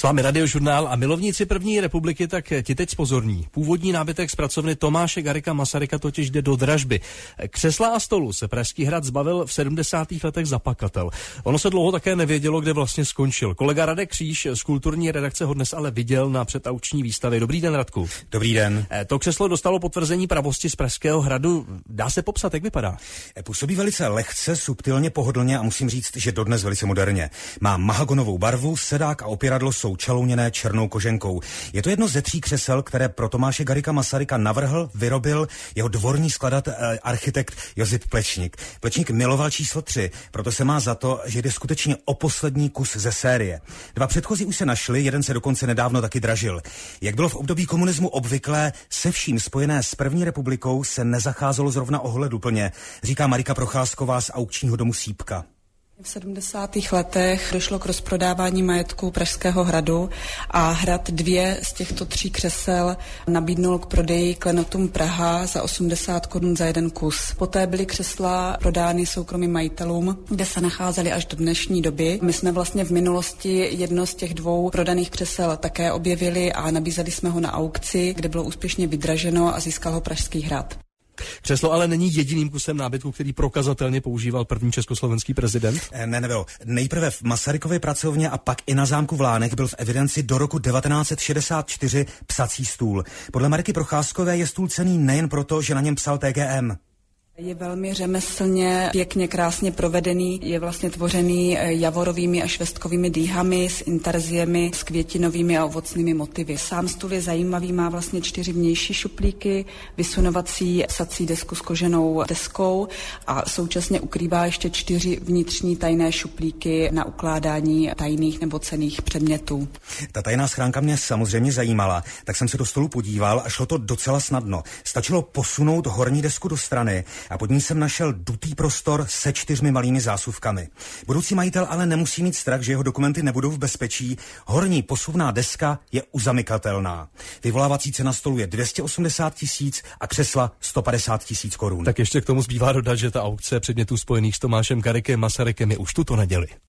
S vámi Radiožurnál a milovníci první republiky, tak ti teď pozorní. Původní nábytek z pracovny Tomáše Garrigua Masaryka totiž jde do dražby. Křesla a stolu se Pražský hrad zbavil v 70. letech zapakatel. Ono se dlouho také nevědělo, kde vlastně skončil. Kolega Radek Kříž z kulturní redakce ho dnes ale viděl na předaukční výstavě. Dobrý den, Radku. Dobrý den. To křeslo dostalo potvrzení pravosti z Pražského hradu. Dá se popsat, jak vypadá? Působí velice lehce, subtilně, pohodlně a musím říct, že dodnes velice moderně. Má mahagonovou barvu, sedák a opěradlo jsou čalouněné černou koženkou. Je to jedno ze 3 křesel, které pro Tomáše Garrigua Masaryka navrhl, vyrobil jeho dvorní architekt Josip Plečnik. Plečnik miloval číslo 3, proto se má za to, že jde skutečně o poslední kus ze série. 2 předchozí už se našli, jeden se dokonce nedávno taky dražil. Jak bylo v období komunismu obvyklé, se vším spojené s první republikou se nezacházelo zrovna ohleduplně, říká Marika Procházková z aukčního domu Sýpka. V 70. letech došlo k rozprodávání majetku Pražského hradu a hrad 2 z těchto 3 křesel nabídnul k prodeji Klenotum Praha za 80 korun za jeden kus. Poté byly křesla prodány soukromým majitelům, kde se nacházely až do dnešní doby. My jsme vlastně v minulosti jedno z těch 2 prodaných křesel také objevili a nabízeli jsme ho na aukci, kde bylo úspěšně vydraženo a získal ho Pražský hrad. Křeslo ale není jediným kusem nábytku, který prokazatelně používal první československý prezident? Nebylo. Nejprve v Masarykově pracovně a pak i na zámku v Lánech byl v evidenci do roku 1964 psací stůl. Podle Mariky Procházkové je stůl cenný nejen proto, že na něm psal TGM. Je velmi řemeslně, pěkně, krásně provedený, je vlastně tvořený javorovými a švestkovými dýhami s intarziemi, s květinovými a ovocnými motivy. Sám stůl je zajímavý, má vlastně 4 vnější šuplíky, vysunovací psací desku s koženou deskou a současně ukrývá ještě 4 vnitřní tajné šuplíky na ukládání tajných nebo cenných předmětů. Ta tajná schránka mě samozřejmě zajímala, tak jsem se do stolu podíval a šlo to docela snadno. Stačilo posunout horní desku do strany a pod ní jsem našel dutý prostor se 4 malými zásuvkami. Budoucí majitel ale nemusí mít strach, že jeho dokumenty nebudou v bezpečí. Horní posuvná deska je uzamykatelná. Vyvolávací cena stolu je 280 000 a křesla 150 000 korun. Tak ještě k tomu zbývá dodat, že ta aukce předmětů spojených s Tomášem Garriguem Masarykem je už tuto neděli.